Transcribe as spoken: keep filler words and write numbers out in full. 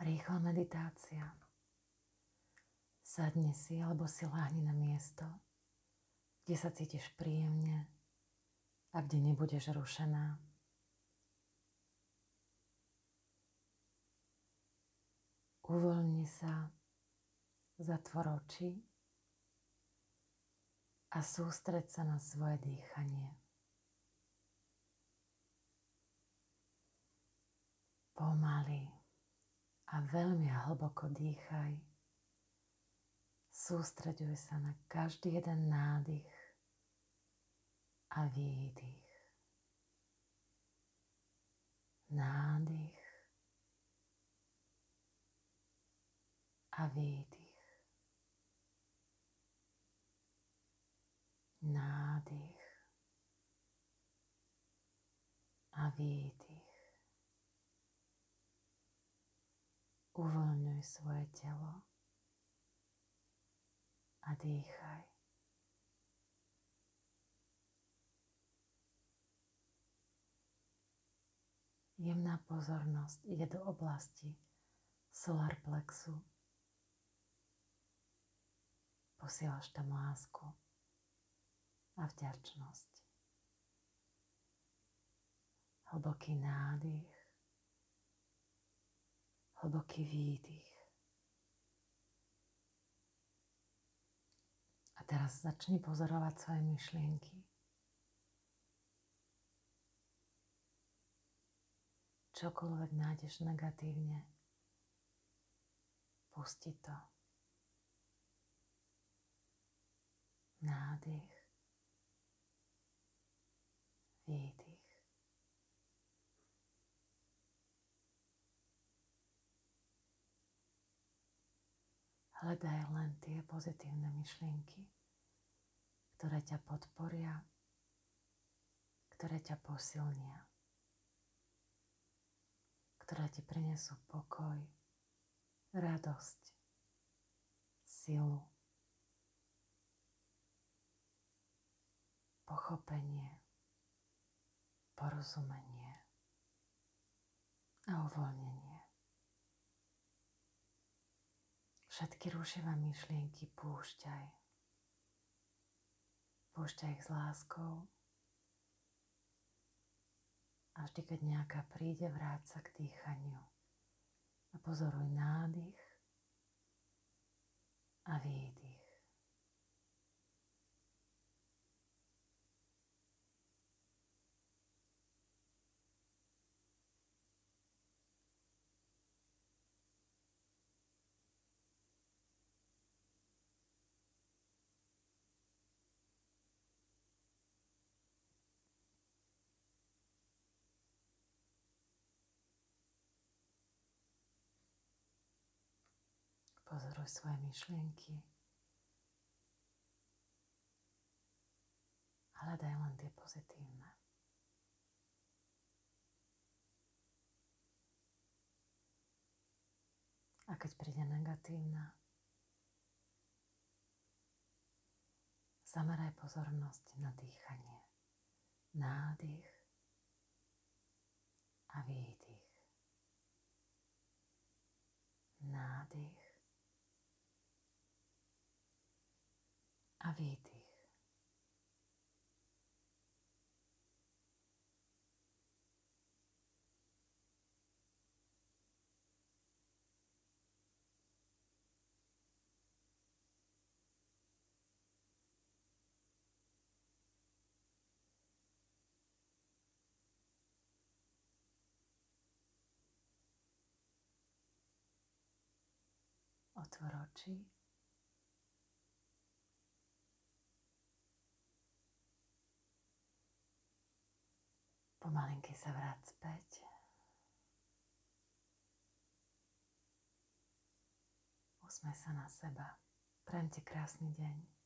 Rýchla meditácia. Sadni si alebo si láhni na miesto, kde sa cítiš príjemne a kde nebudeš rušená. Uvoľni sa, zatvor oči a sústreď sa na svoje dýchanie. Pomaly a veľmi hlboko dýchaj. Sústreďuj sa na každý jeden nádych a výdych. Nádych a výdych. Nádych a výdych. Uvoľňuj svoje telo a dýchaj. Jemná pozornosť ide do oblasti solar plexu. Posielaš tam lásku a vďačnosť. Hlboký nádych, hlboký výdych. A teraz začni pozorovať svoje myšlienky. Čokoľvek nájdeš negatívne, pusti to. Nádych, výdych. Hľadaj len tie pozitívne myšlienky, ktoré ťa podporia, ktoré ťa posilnia, ktoré ti prinesú pokoj, radosť, silu, pochopenie, porozumenie a uvoľnenie. Všetky rušivé myšlienky púšťaj. Púšťaj ich s láskou. A vždy, keď nejaká príde, vráť sa k dýchaniu. A pozoruj nádych a výdych. Pozoruj svoje myšlienky. Hľadaj len tie pozitívne. A keď príde negatívna, zameraj pozornosť na dýchanie. Nádych a výdych. Nádych a výdych. Otvor oči. Pomalinky sa vráť späť. Usmej sa na seba. Prajem ti krásny deň.